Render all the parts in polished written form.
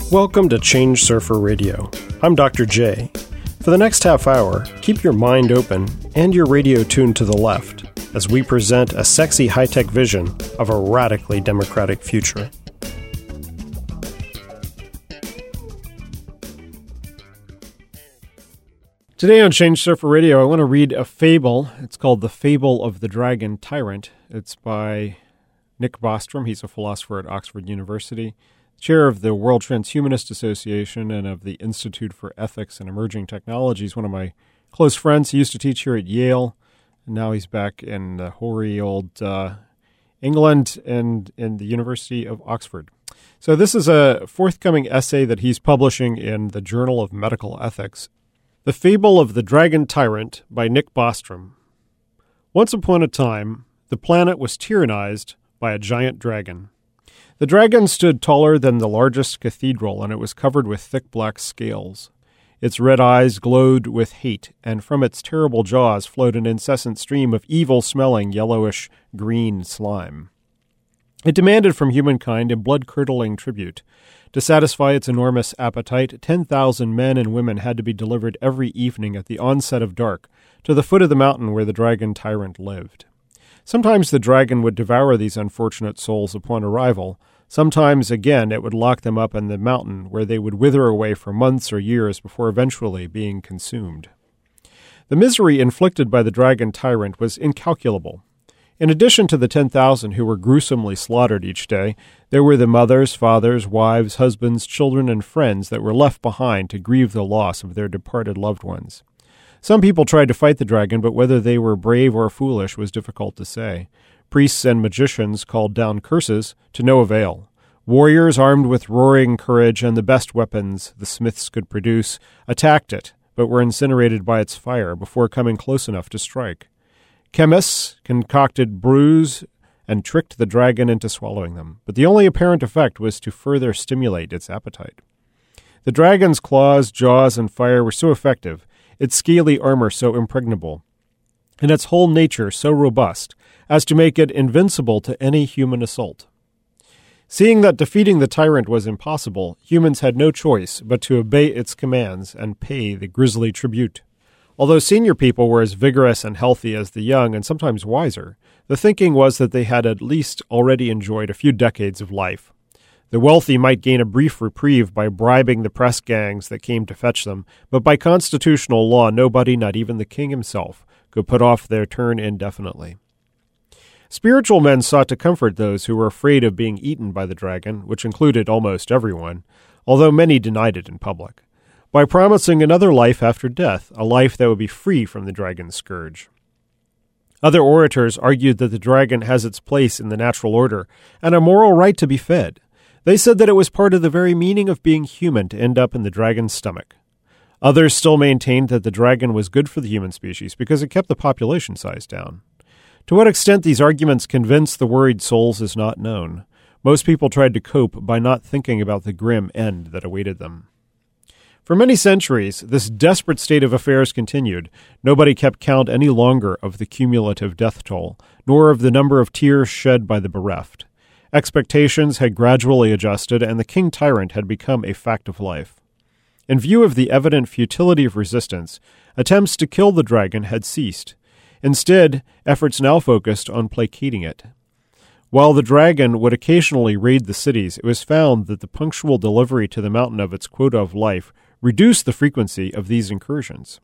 Welcome to Change Surfer Radio. I'm Dr. J. For the next half hour, keep your mind open and your radio tuned to the left as we present a sexy high-tech vision of a radically democratic future. Today on Change Surfer Radio, I want to read a fable. It's called The Fable of the Dragon Tyrant. It's by Nick Bostrom. He's a philosopher at Oxford University, chair of the World Transhumanist Association and of the Institute for Ethics and Emerging Technologies, one of my close friends. He used to teach here at Yale, and now he's back in the hoary old England and in the University of Oxford. So this is a forthcoming essay that he's publishing in the Journal of Medical Ethics. The Fable of the Dragon Tyrant by Nick Bostrom. Once upon a time, the planet was tyrannized by a giant dragon. The dragon stood taller than the largest cathedral, and it was covered with thick black scales. Its red eyes glowed with hate, and from its terrible jaws flowed an incessant stream of evil-smelling yellowish-green slime. It demanded from humankind a blood-curdling tribute. To satisfy its enormous appetite, 10,000 men and women had to be delivered every evening at the onset of dark to the foot of the mountain where the dragon tyrant lived. Sometimes the dragon would devour these unfortunate souls upon arrival. Sometimes, again, it would lock them up in the mountain where they would wither away for months or years before eventually being consumed. The misery inflicted by the dragon tyrant was incalculable. In addition to the 10,000 who were gruesomely slaughtered each day, there were the mothers, fathers, wives, husbands, children, and friends that were left behind to grieve the loss of their departed loved ones. Some people tried to fight the dragon, but whether they were brave or foolish was difficult to say. Priests and magicians called down curses to no avail. Warriors armed with roaring courage and the best weapons the smiths could produce attacked it, but were incinerated by its fire before coming close enough to strike. Chemists concocted brews and tricked the dragon into swallowing them, but the only apparent effect was to further stimulate its appetite. The dragon's claws, jaws, and fire were so effective, its scaly armor so impregnable, and its whole nature so robust, as to make it invincible to any human assault. Seeing that defeating the tyrant was impossible, humans had no choice but to obey its commands and pay the grisly tribute. Although senior people were as vigorous and healthy as the young and sometimes wiser, the thinking was that they had at least already enjoyed a few decades of life. The wealthy might gain a brief reprieve by bribing the press gangs that came to fetch them, but by constitutional law nobody, not even the king himself, could put off their turn indefinitely. Spiritual men sought to comfort those who were afraid of being eaten by the dragon, which included almost everyone, although many denied it in public, by promising another life after death, a life that would be free from the dragon's scourge. Other orators argued that the dragon has its place in the natural order and a moral right to be fed. They said that it was part of the very meaning of being human to end up in the dragon's stomach. Others still maintained that the dragon was good for the human species because it kept the population size down. To what extent these arguments convinced the worried souls is not known. Most people tried to cope by not thinking about the grim end that awaited them. For many centuries, this desperate state of affairs continued. Nobody kept count any longer of the cumulative death toll, nor of the number of tears shed by the bereft. Expectations had gradually adjusted, and the king tyrant had become a fact of life. In view of the evident futility of resistance, attempts to kill the dragon had ceased. Instead, efforts now focused on placating it. While the dragon would occasionally raid the cities, it was found that the punctual delivery to the mountain of its quota of life reduced the frequency of these incursions.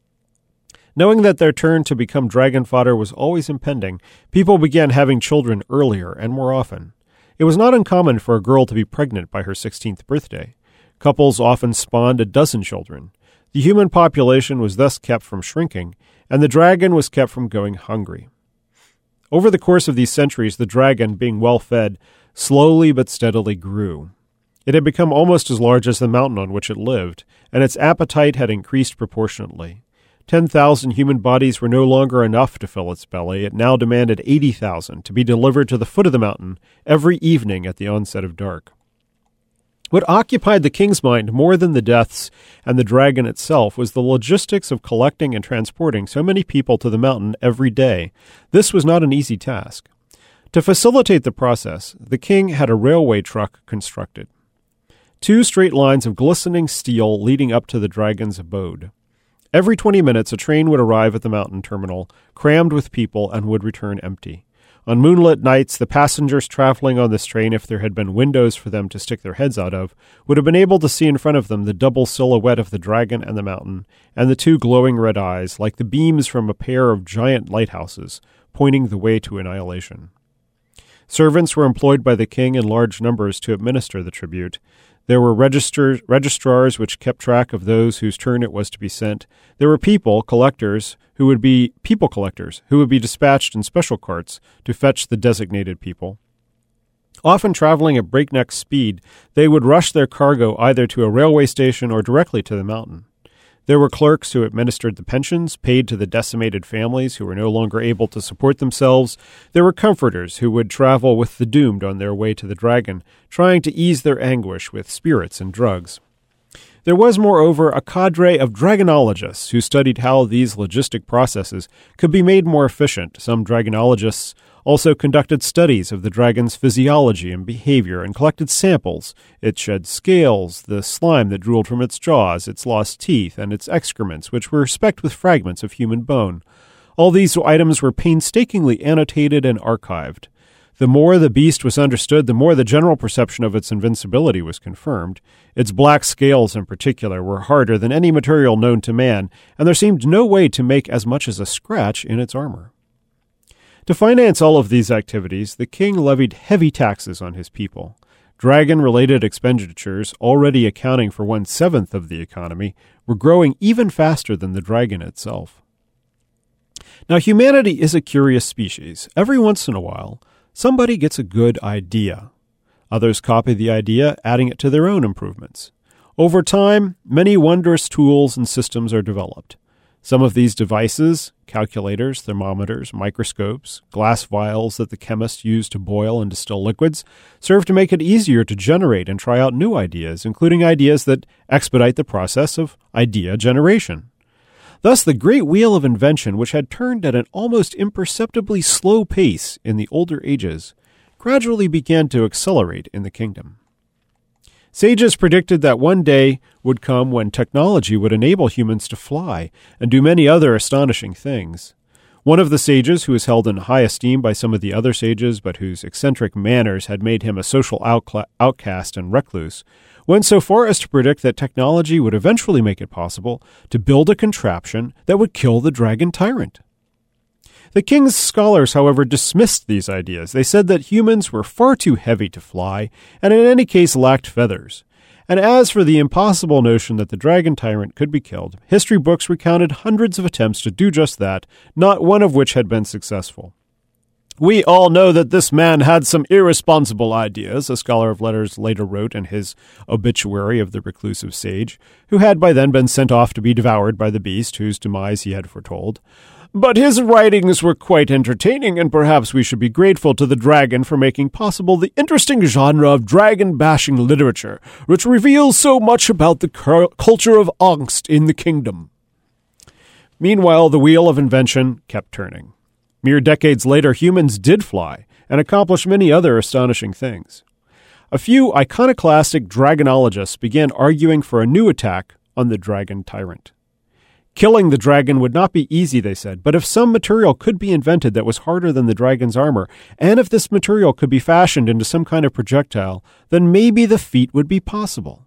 Knowing that their turn to become dragon fodder was always impending, people began having children earlier and more often. It was not uncommon for a girl to be pregnant by her 16th birthday. Couples often spawned a dozen children. The human population was thus kept from shrinking, and the dragon was kept from going hungry. Over the course of these centuries, the dragon, being well fed, slowly but steadily grew. It had become almost as large as the mountain on which it lived, and its appetite had increased proportionately. 10,000 human bodies were no longer enough to fill its belly. It now demanded 80,000 to be delivered to the foot of the mountain every evening at the onset of dark. What occupied the king's mind more than the deaths and the dragon itself was the logistics of collecting and transporting so many people to the mountain every day. This was not an easy task. To facilitate the process, the king had a railway truck constructed. 2 straight lines of glistening steel leading up to the dragon's abode. Every 20 minutes, a train would arrive at the mountain terminal, crammed with people, and would return empty. On moonlit nights, the passengers traveling on this train, if there had been windows for them to stick their heads out of, would have been able to see in front of them the double silhouette of the dragon and the mountain, and the 2 glowing red eyes, like the beams from a pair of giant lighthouses, pointing the way to annihilation. Servants were employed by the king in large numbers to administer the tribute. There were registrars which kept track of those whose turn it was to be sent. There were people collectors who would be dispatched in special carts to fetch the designated people. Often traveling at breakneck speed, they would rush their cargo either to a railway station or directly to the mountain. There were clerks who administered the pensions paid to the decimated families who were no longer able to support themselves. There were comforters who would travel with the doomed on their way to the dragon, trying to ease their anguish with spirits and drugs. There was, moreover, a cadre of dragonologists who studied how these logistic processes could be made more efficient. Some dragonologists also conducted studies of the dragon's physiology and behavior and collected samples. It shed scales, the slime that drooled from its jaws, its lost teeth, and its excrements, which were specked with fragments of human bone. All these items were painstakingly annotated and archived. The more the beast was understood, the more the general perception of its invincibility was confirmed. Its black scales, in particular, were harder than any material known to man, and there seemed no way to make as much as a scratch in its armor. To finance all of these activities, the king levied heavy taxes on his people. Dragon-related expenditures, already accounting for 1/7 of the economy, were growing even faster than the dragon itself. Now, humanity is a curious species. Every once in a while, somebody gets a good idea. Others copy the idea, adding it to their own improvements. Over time, many wondrous tools and systems are developed. Some of these devices, calculators, thermometers, microscopes, glass vials that the chemists use to boil and distill liquids, serve to make it easier to generate and try out new ideas, including ideas that expedite the process of idea generation. Thus, the great wheel of invention, which had turned at an almost imperceptibly slow pace in the older ages, gradually began to accelerate in the kingdom. Sages predicted that one day would come when technology would enable humans to fly and do many other astonishing things. One of the sages, who is held in high esteem by some of the other sages, but whose eccentric manners had made him a social outcast and recluse, went so far as to predict that technology would eventually make it possible to build a contraption that would kill the dragon tyrant. The king's scholars, however, dismissed these ideas. They said that humans were far too heavy to fly, and in any case lacked feathers. And as for the impossible notion that the dragon tyrant could be killed, history books recounted hundreds of attempts to do just that, not one of which had been successful. "We all know that this man had some irresponsible ideas," a scholar of letters later wrote in his obituary of the reclusive sage, who had by then been sent off to be devoured by the beast whose demise he had foretold. "But his writings were quite entertaining, and perhaps we should be grateful to the dragon for making possible the interesting genre of dragon-bashing literature, which reveals so much about the culture of angst in the kingdom." Meanwhile, the wheel of invention kept turning. Mere decades later, humans did fly and accomplish many other astonishing things. A few iconoclastic dragonologists began arguing for a new attack on the dragon tyrant. Killing the dragon would not be easy, they said, but if some material could be invented that was harder than the dragon's armor, and if this material could be fashioned into some kind of projectile, then maybe the feat would be possible.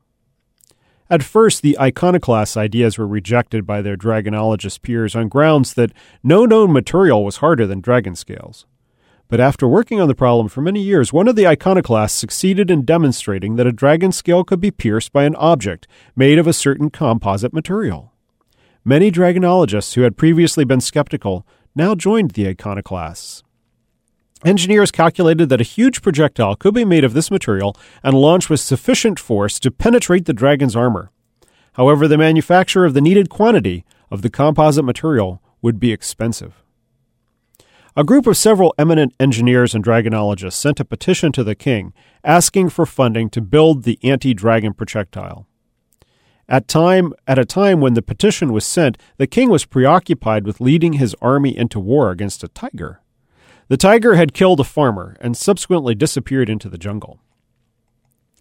At first, the iconoclast ideas were rejected by their dragonologist peers on grounds that no known material was harder than dragon scales. But after working on the problem for many years, one of the iconoclasts succeeded in demonstrating that a dragon scale could be pierced by an object made of a certain composite material. Many dragonologists who had previously been skeptical now joined the iconoclasts. Engineers calculated that a huge projectile could be made of this material and launched with sufficient force to penetrate the dragon's armor. However, the manufacture of the needed quantity of the composite material would be expensive. A group of several eminent engineers and dragonologists sent a petition to the king asking for funding to build the anti-dragon projectile. At a time when the petition was sent, the king was preoccupied with leading his army into war against a tiger. The tiger had killed a farmer and subsequently disappeared into the jungle.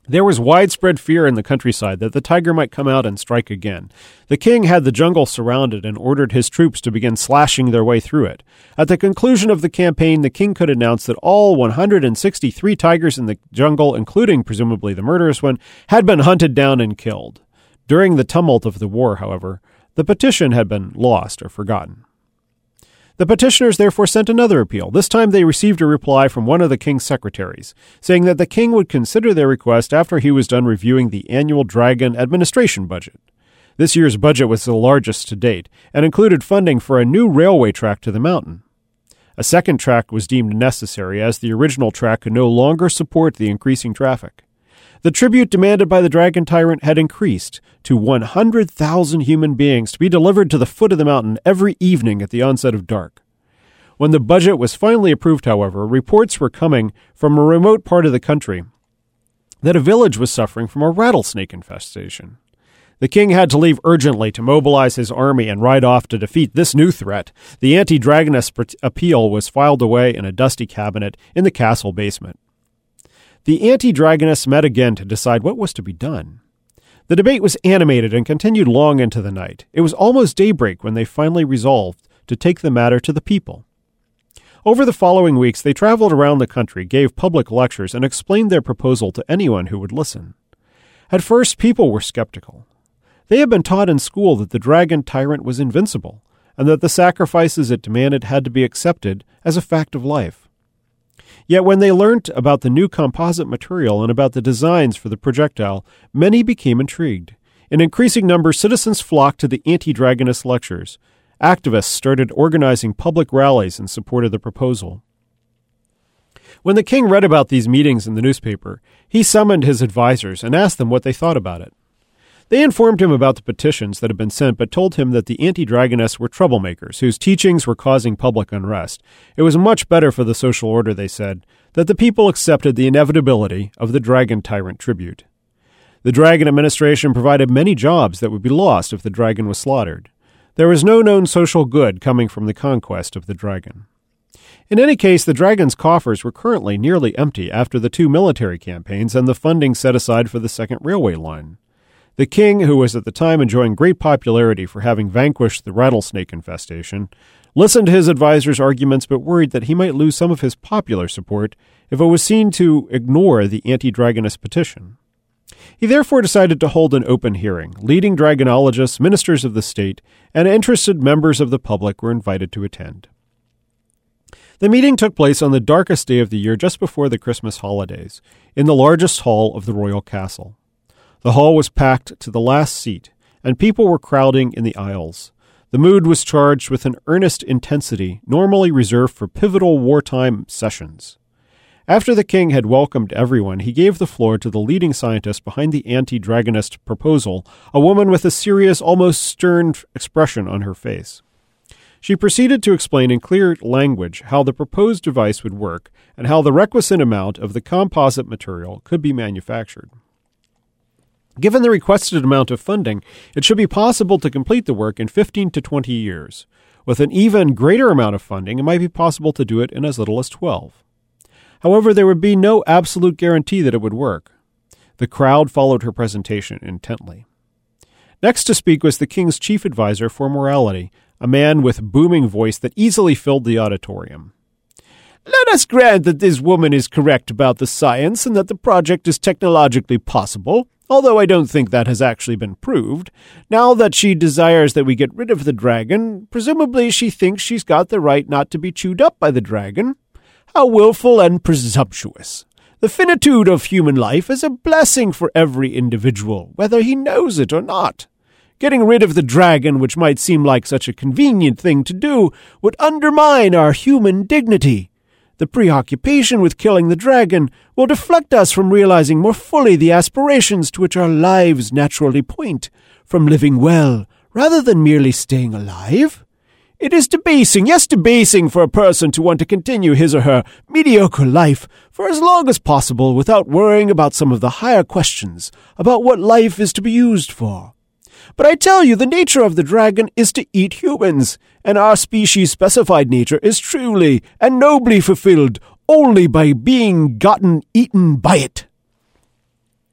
There was widespread fear in the countryside that the tiger might come out and strike again. The king had the jungle surrounded and ordered his troops to begin slashing their way through it. At the conclusion of the campaign, the king could announce that all 163 tigers in the jungle, including presumably the murderous one, had been hunted down and killed. During the tumult of the war, however, the petition had been lost or forgotten. The petitioners therefore sent another appeal. This time they received a reply from one of the king's secretaries, saying that the king would consider their request after he was done reviewing the annual dragon administration budget. This year's budget was the largest to date, and included funding for a new railway track to the mountain. A second track was deemed necessary, as the original track could no longer support the increasing traffic. The tribute demanded by the dragon tyrant had increased to 100,000 human beings to be delivered to the foot of the mountain every evening at the onset of dark. When the budget was finally approved, however, reports were coming from a remote part of the country that a village was suffering from a rattlesnake infestation. The king had to leave urgently to mobilize his army and ride off to defeat this new threat. The anti-dragoness appeal was filed away in a dusty cabinet in the castle basement. The anti-dragonists met again to decide what was to be done. The debate was animated and continued long into the night. It was almost daybreak when they finally resolved to take the matter to the people. Over the following weeks, they traveled around the country, gave public lectures, and explained their proposal to anyone who would listen. At first, people were skeptical. They had been taught in school that the dragon tyrant was invincible, and that the sacrifices it demanded had to be accepted as a fact of life. Yet when they learned about the new composite material and about the designs for the projectile, many became intrigued. In increasing numbers, citizens flocked to the anti-dragonist lectures. Activists started organizing public rallies in support of the proposal. When the king read about these meetings in the newspaper, he summoned his advisors and asked them what they thought about it. They informed him about the petitions that had been sent, but told him that the anti-dragonists were troublemakers whose teachings were causing public unrest. It was much better for the social order, they said, that the people accepted the inevitability of the dragon tyrant tribute. The dragon administration provided many jobs that would be lost if the dragon was slaughtered. There was no known social good coming from the conquest of the dragon. In any case, the dragon's coffers were currently nearly empty after the 2 military campaigns and the funding set aside for the second railway line. The king, who was at the time enjoying great popularity for having vanquished the rattlesnake infestation, listened to his advisors' arguments but worried that he might lose some of his popular support if it was seen to ignore the anti-dragonist petition. He therefore decided to hold an open hearing. Leading dragonologists, ministers of the state, and interested members of the public were invited to attend. The meeting took place on the darkest day of the year just before the Christmas holidays, in the largest hall of the royal castle. The hall was packed to the last seat, and people were crowding in the aisles. The mood was charged with an earnest intensity normally reserved for pivotal wartime sessions. After the king had welcomed everyone, he gave the floor to the leading scientist behind the anti-dragonist proposal, a woman with a serious, almost stern expression on her face. She proceeded to explain in clear language how the proposed device would work and how the requisite amount of the composite material could be manufactured. Given the requested amount of funding, it should be possible to complete the work in 15 to 20 years. With an even greater amount of funding, it might be possible to do it in as little as 12. However, there would be no absolute guarantee that it would work. The crowd followed her presentation intently. Next to speak was the king's chief advisor for morality, a man with a booming voice that easily filled the auditorium. Let us grant that this woman is correct about the science and that the project is technologically possible, although I don't think that has actually been proved. Now that she desires that we get rid of the dragon, presumably she thinks she's got the right not to be chewed up by the dragon. How willful and presumptuous. The finitude of human life is a blessing for every individual, whether he knows it or not. Getting rid of the dragon, which might seem like such a convenient thing to do, would undermine our human dignity. The preoccupation with killing the dragon will deflect us from realizing more fully the aspirations to which our lives naturally point, from living well rather than merely staying alive. It is debasing for a person to want to continue his or her mediocre life for as long as possible without worrying about some of the higher questions about what life is to be used for. But I tell you, the nature of the dragon is to eat humans, and our species' specified nature is truly and nobly fulfilled only by being eaten by it.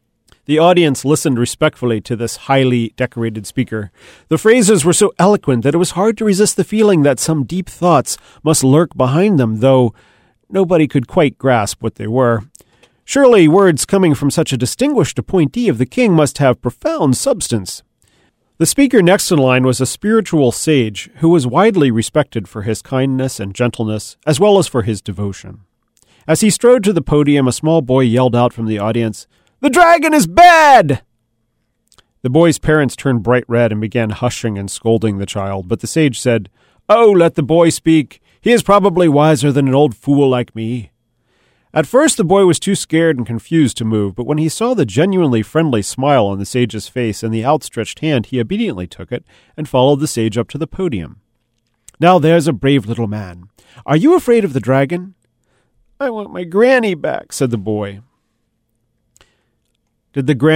The audience listened respectfully to this highly decorated speaker. The phrases were so eloquent that it was hard to resist the feeling that some deep thoughts must lurk behind them, though nobody could quite grasp what they were. Surely words coming from such a distinguished appointee of the king must have profound substance. The speaker next in line was a spiritual sage who was widely respected for his kindness and gentleness, as well as for his devotion. As he strode to the podium, a small boy yelled out from the audience, "The dragon is bad!" The boy's parents turned bright red and began hushing and scolding the child, but the sage said, "Oh, let the boy speak. He is probably wiser than an old fool like me." At first, the boy was too scared and confused to move, but when he saw the genuinely friendly smile on the sage's face and the outstretched hand, he obediently took it and followed the sage up to the podium. "Now there's a brave little man. Are you afraid of the dragon?" "I want my granny back," said the boy. Did the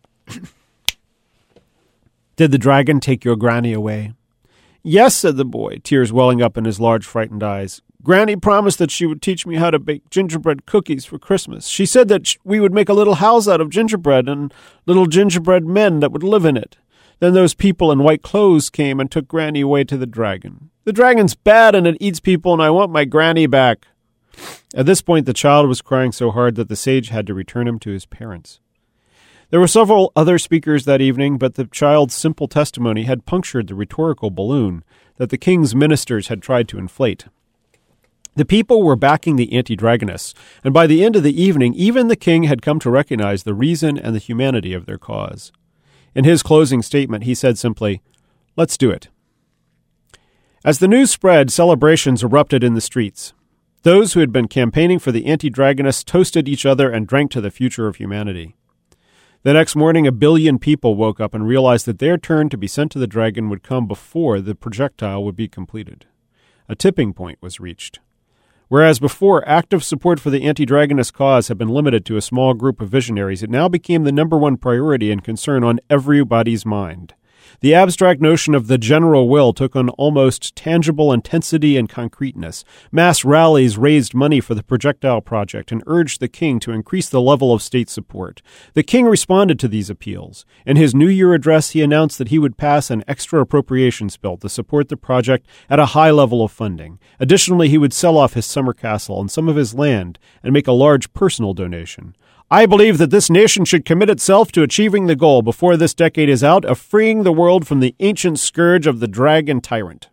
dragon take your granny away?" "Yes," said the boy, tears welling up in his large, frightened eyes. "Granny promised that she would teach me how to bake gingerbread cookies for Christmas. She said that we would make a little house out of gingerbread and little gingerbread men that would live in it. Then those people in white clothes came and took Granny away to the dragon. The dragon's bad and it eats people, and I want my granny back." At this point, the child was crying so hard that the sage had to return him to his parents. There were several other speakers that evening, but the child's simple testimony had punctured the rhetorical balloon that the king's ministers had tried to inflate. The people were backing the anti-dragonists, and by the end of the evening, even the king had come to recognize the reason and the humanity of their cause. In his closing statement, he said simply, "Let's do it." As the news spread, celebrations erupted in the streets. Those who had been campaigning for the anti-dragonists toasted each other and drank to the future of humanity. The next morning, 1 billion people woke up and realized that their turn to be sent to the dragon would come before the projectile would be completed. A tipping point was reached. Whereas before, active support for the anti-dragonist cause had been limited to a small group of visionaries, it now became the number one priority and concern on everybody's mind. The abstract notion of the general will took on almost tangible intensity and concreteness. Mass rallies raised money for the projectile project and urged the king to increase the level of state support. The king responded to these appeals. In his New Year address, he announced that he would pass an extra appropriations bill to support the project at a high level of funding. Additionally, he would sell off his summer castle and some of his land and make a large personal donation. "I believe that this nation should commit itself to achieving the goal before this decade is out of freeing the world from the ancient scourge of the dragon tyrant."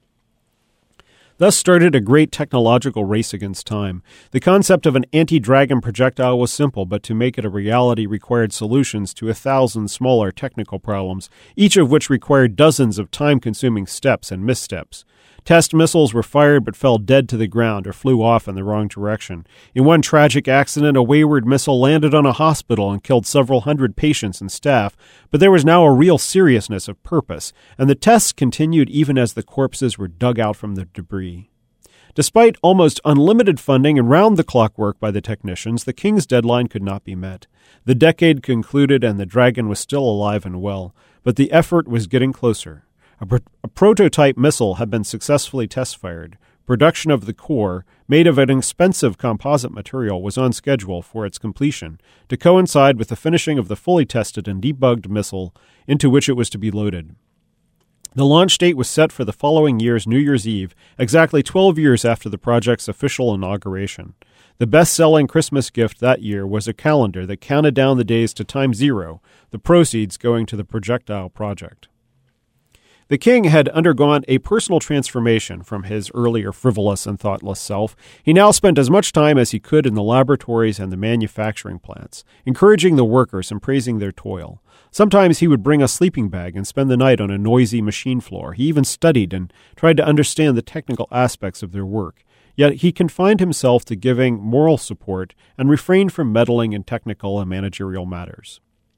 Thus started a great technological race against time. The concept of an anti-dragon projectile was simple, but to make it a reality required solutions to 1,000 smaller technical problems, each of which required dozens of time-consuming steps and missteps. Test missiles were fired but fell dead to the ground or flew off in the wrong direction. In one tragic accident, a wayward missile landed on a hospital and killed several hundred patients and staff, but there was now a real seriousness of purpose, and the tests continued even as the corpses were dug out from the debris. Despite almost unlimited funding and round-the-clock work by the technicians, the king's deadline could not be met. The decade concluded and the dragon was still alive and well, but the effort was getting closer. A prototype missile had been successfully test-fired. Production of the core, made of an expensive composite material, was on schedule for its completion, to coincide with the finishing of the fully tested and debugged missile into which it was to be loaded. The launch date was set for the following year's New Year's Eve, exactly 12 years after the project's official inauguration. The best-selling Christmas gift that year was a calendar that counted down the days to time zero, the proceeds going to the projectile project. The king had undergone a personal transformation from his earlier frivolous and thoughtless self. He now spent as much time as he could in the laboratories and the manufacturing plants, encouraging the workers and praising their toil. Sometimes he would bring a sleeping bag and spend the night on a noisy machine floor. He even studied and tried to understand the technical aspects of their work. Yet he confined himself to giving moral support and refrained from meddling in technical and managerial matters.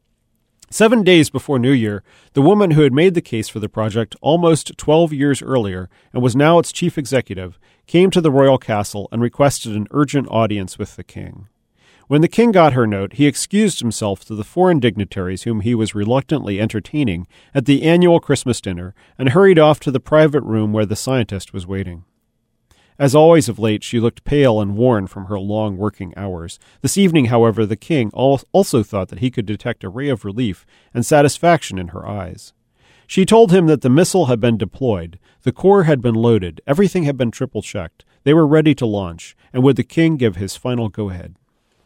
7 days before New Year, the woman who had made the case for the project almost 12 years earlier and was now its chief executive came to the royal castle and requested an urgent audience with the king. When the king got her note, he excused himself to the foreign dignitaries whom he was reluctantly entertaining at the annual Christmas dinner and hurried off to the private room where the scientist was waiting. As always of late, she looked pale and worn from her long working hours. This evening, however, the king also thought that he could detect a ray of relief and satisfaction in her eyes. She told him that the missile had been deployed, the core had been loaded, everything had been triple-checked, they were ready to launch, and would the king give his final go-ahead.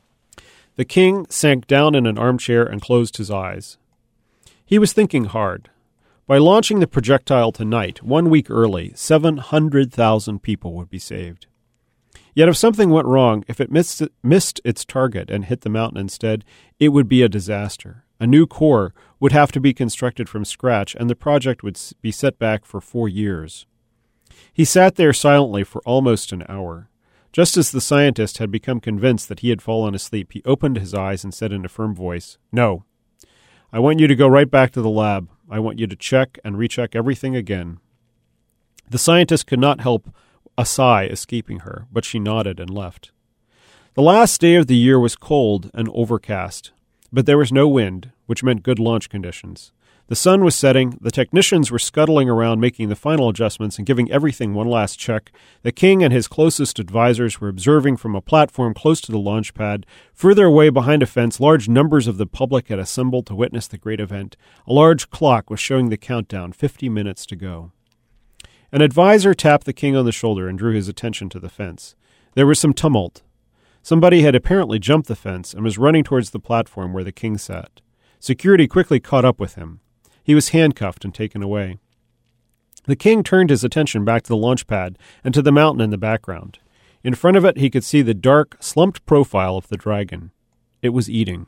The king sank down in an armchair and closed his eyes. He was thinking hard. By launching the projectile tonight, 1 week early, 700,000 people would be saved. Yet if something went wrong, if it missed its target and hit the mountain instead, it would be a disaster. A new core would have to be constructed from scratch, and the project would be set back for 4 years. He sat there silently for almost an hour. Just as the scientist had become convinced that he had fallen asleep, he opened his eyes and said in a firm voice, "No. I want you to go right back to the lab. I want you to check and recheck everything again." The scientist could not help a sigh escaping her, but she nodded and left. The last day of the year was cold and overcast, but there was no wind, which meant good launch conditions. The sun was setting, the technicians were scuttling around making the final adjustments and giving everything one last check. The king and his closest advisors were observing from a platform close to the launch pad. Further away behind a fence, large numbers of the public had assembled to witness the great event. A large clock was showing the countdown, 50 minutes to go. An advisor tapped the king on the shoulder and drew his attention to the fence. There was some tumult. Somebody had apparently jumped the fence and was running towards the platform where the king sat. Security quickly caught up with him. He was handcuffed and taken away. The king turned his attention back to the launch pad and to the mountain in the background. In front of it, he could see the dark, slumped profile of the dragon. It was eating.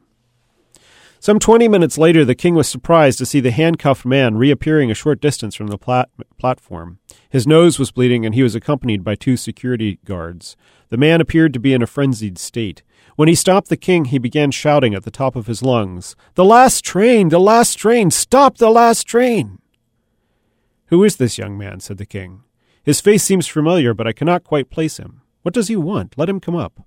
Some 20 minutes later, the king was surprised to see the handcuffed man reappearing a short distance from the platform. His nose was bleeding, and he was accompanied by 2 security guards. The man appeared to be in a frenzied state. When he stopped the king, he began shouting at the top of his lungs, "The last train! The last train! Stop the last train!" "Who is this young man?" said the king. "His face seems familiar, but I cannot quite place him. What does he want? Let him come up."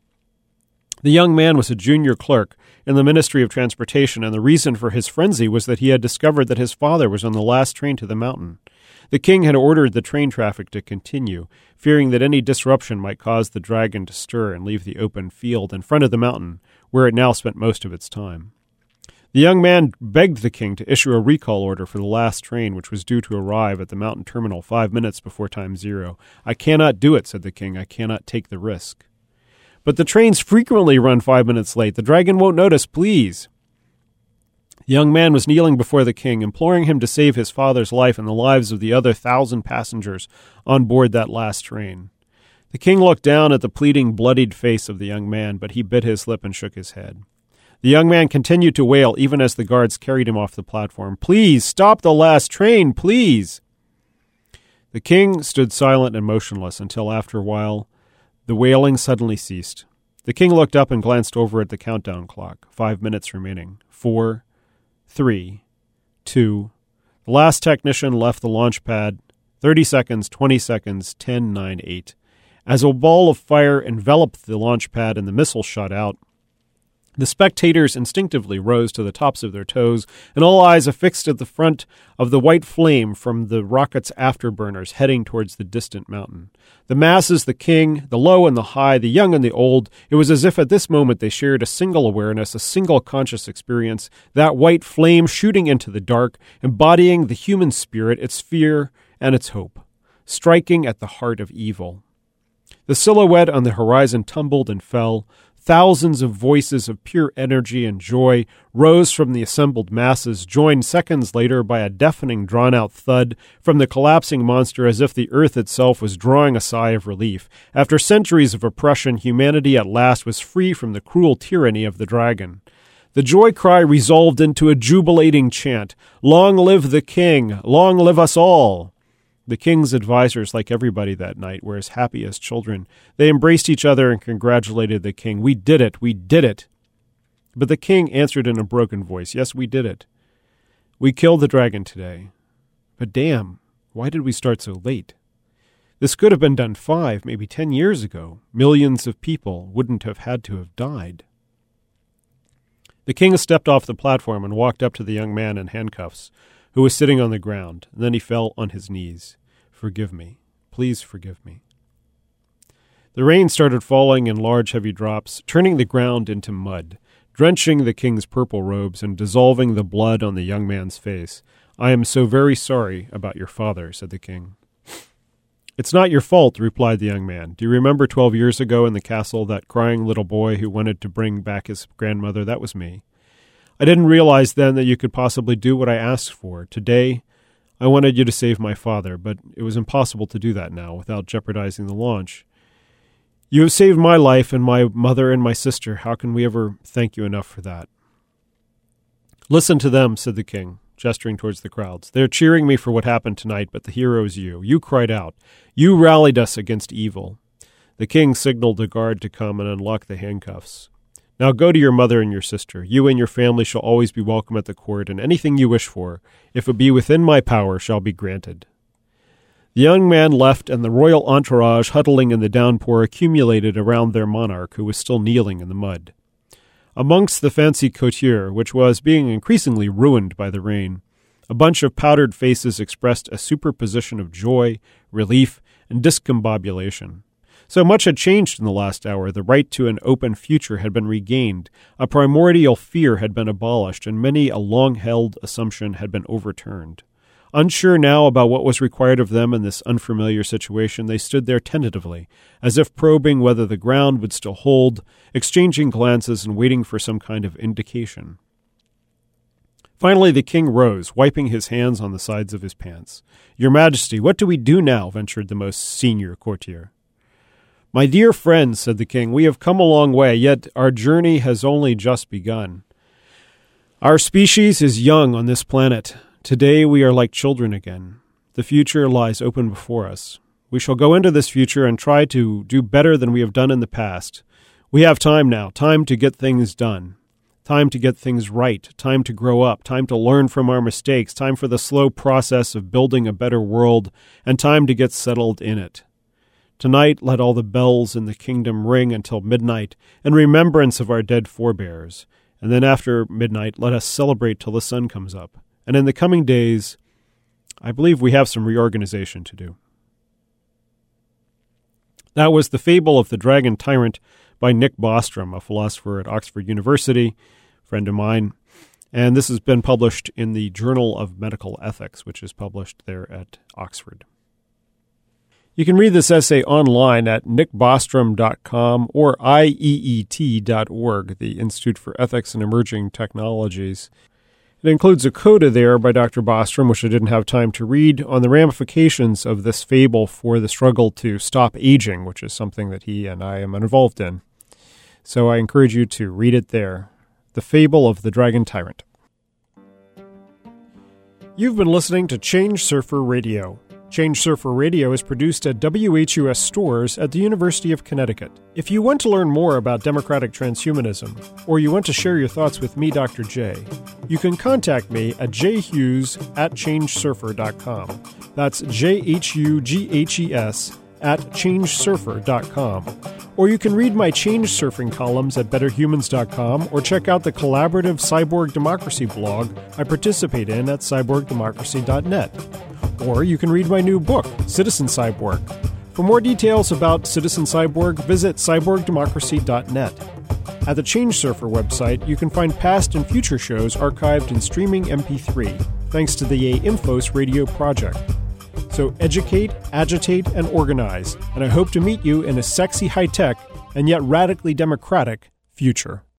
The young man was a junior clerk in the Ministry of Transportation, and the reason for his frenzy was that he had discovered that his father was on the last train to the mountain. The king had ordered the train traffic to continue, fearing that any disruption might cause the dragon to stir and leave the open field in front of the mountain, where it now spent most of its time. The young man begged the king to issue a recall order for the last train, which was due to arrive at the mountain terminal 5 minutes before time zero. "I cannot do it," said the king. "I cannot take the risk." "But the trains frequently run 5 minutes late. The dragon won't notice, please." The young man was kneeling before the king, imploring him to save his father's life and the lives of the other 1,000 passengers on board that last train. The king looked down at the pleading, bloodied face of the young man, but he bit his lip and shook his head. The young man continued to wail even as the guards carried him off the platform. "Please, stop the last train, please!" The king stood silent and motionless until, after a while, the wailing suddenly ceased. The king looked up and glanced over at the countdown clock. 5 minutes remaining. 4, 3, 2. The last technician left the launch pad. 30 seconds, 20 seconds, 10, 9, 8. As a ball of fire enveloped the launch pad and the missile shot out, the spectators instinctively rose to the tops of their toes, and all eyes affixed at the front of the white flame from the rocket's afterburners heading towards the distant mountain. The masses, the king, the low and the high, the young and the old, it was as if at this moment they shared a single awareness, a single conscious experience, that white flame shooting into the dark, embodying the human spirit, its fear and its hope, striking at the heart of evil. The silhouette on the horizon tumbled and fell. Thousands of voices of pure energy and joy rose from the assembled masses, joined seconds later by a deafening, drawn-out thud from the collapsing monster, as if the earth itself was drawing a sigh of relief. After centuries of oppression, humanity at last was free from the cruel tyranny of the dragon. The joy cry resolved into a jubilating chant, "Long live the king! Long live us all!" The king's advisors, like everybody that night, were as happy as children. They embraced each other and congratulated the king. "We did it! We did it!" But the king answered in a broken voice, "Yes, we did it. We killed the dragon today. But damn, why did we start so late? This could have been done 5, maybe 10 years ago. Millions of people wouldn't have had to have died." The king stepped off the platform and walked up to the young man in handcuffs, who was sitting on the ground. And then he fell on his knees. "Forgive me. Please forgive me." The rain started falling in large, heavy drops, turning the ground into mud, drenching the king's purple robes and dissolving the blood on the young man's face. "I am so very sorry about your father," said the king. "It's not your fault," replied the young man. "Do you remember 12 years ago in the castle, that crying little boy who wanted to bring back his grandmother? That was me. I didn't realize then that you could possibly do what I asked for. Today, I wanted you to save my father, but it was impossible to do that now without jeopardizing the launch. You have saved my life and my mother and my sister. How can we ever thank you enough for that?" "Listen to them," said the king, gesturing towards the crowds. "They're cheering me for what happened tonight, but the hero is you. You cried out. You rallied us against evil." The king signaled a guard to come and unlock the handcuffs. "Now go to your mother and your sister. You and your family shall always be welcome at the court, and anything you wish for, if it be within my power, shall be granted." The young man left, and the royal entourage, huddling in the downpour, accumulated around their monarch, who was still kneeling in the mud. Amongst the fancy coiffure, which was being increasingly ruined by the rain, a bunch of powdered faces expressed a superposition of joy, relief, and discombobulation. So much had changed in the last hour. The right to an open future had been regained, a primordial fear had been abolished, and many a long-held assumption had been overturned. Unsure now about what was required of them in this unfamiliar situation, they stood there tentatively, as if probing whether the ground would still hold, exchanging glances and waiting for some kind of indication. Finally the king rose, wiping his hands on the sides of his pants. "Your Majesty, what do we do now?" ventured the most senior courtier. "My dear friends," said the king, "we have come a long way, yet our journey has only just begun. Our species is young on this planet. Today we are like children again. The future lies open before us. We shall go into this future and try to do better than we have done in the past. We have time now, time to get things done, time to get things right, time to grow up, time to learn from our mistakes, time for the slow process of building a better world, and time to get settled in it. Tonight let all the bells in the kingdom ring until midnight in remembrance of our dead forebears, and then after midnight let us celebrate till the sun comes up. And in the coming days, I believe we have some reorganization to do." That was The Fable of the Dragon Tyrant by Nick Bostrom, a philosopher at Oxford University, friend of mine. And this has been published in the Journal of Medical Ethics, which is published there at Oxford. You can read this essay online at nickbostrom.com or IEET.org, the Institute for Ethics and Emerging Technologies. It includes a coda there by Dr. Bostrom, which I didn't have time to read, on the ramifications of this fable for the struggle to stop aging, which is something that he and I am involved in. So I encourage you to read it there. The Fable of the Dragon Tyrant. You've been listening to Change Surfer Radio. Change Surfer Radio is produced at WHUS stores at the University of Connecticut. If you want to learn more about democratic transhumanism, or you want to share your thoughts with me, Dr. J, you can contact me at jhughes@changesurfer.com. That's JHUGHES@changesurfer.com. Or you can read my change surfing columns at betterhumans.com or check out the collaborative Cyborg Democracy blog I participate in at cyborgdemocracy.net. Or you can read my new book, Citizen Cyborg. For more details about Citizen Cyborg, visit cyborgdemocracy.net. At the Change Surfer website, you can find past and future shows archived in streaming MP3, thanks to the Infos radio project. So educate, agitate, and organize, and I hope to meet you in a sexy, high-tech, and yet radically democratic future.